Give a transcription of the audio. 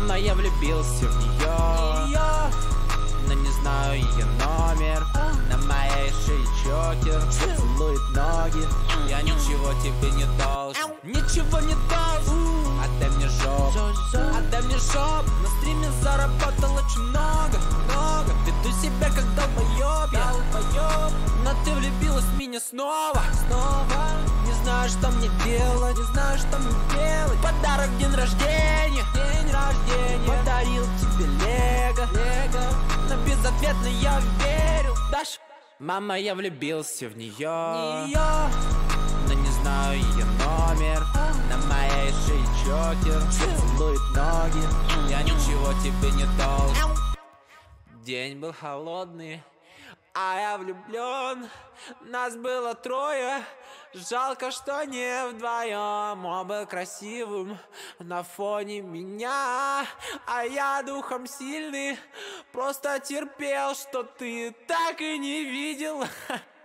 Мама, я влюбился в нее, но не знаю ее номер. На моей шее чокер, целует ноги. Я ничего тебе не должен, ничего не должен. Отдай мне жопу, отдай мне жопу. На стриме заработал очень много. Веду себя как долбоёб, но ты влюбилась в меня снова. Не знаю, что мне делать, Подарок день рождения, подарил тебе лего, но безответно я верил. Дашь? Мама, я влюбился в нее, но не знаю ее номер. На моей шее чокер, целует ноги. Я ничего тебе не должен. День был холодный, а я влюблен. Нас было трое, жалко, что не вдвоем. Он был красивым на фоне меня, а я духом сильный, просто терпел, что ты так и не видел.